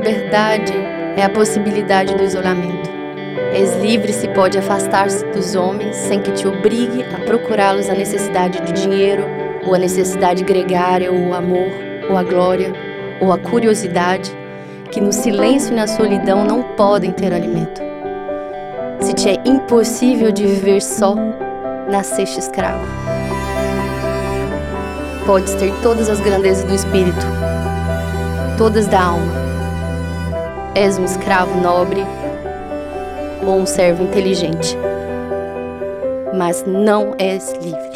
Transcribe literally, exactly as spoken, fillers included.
liberdade é a possibilidade do isolamento. És livre se pode afastar-se dos homens sem que te obrigue a procurá-los a necessidade de dinheiro, ou a necessidade gregária, ou o amor, ou a glória, ou a curiosidade, que no silêncio e na solidão não podem ter alimento. Se te é impossível de viver só, nasceste escravo. Podes ter todas as grandezas do espírito, todas da alma. És um escravo nobre ou um servo inteligente, mas não és livre.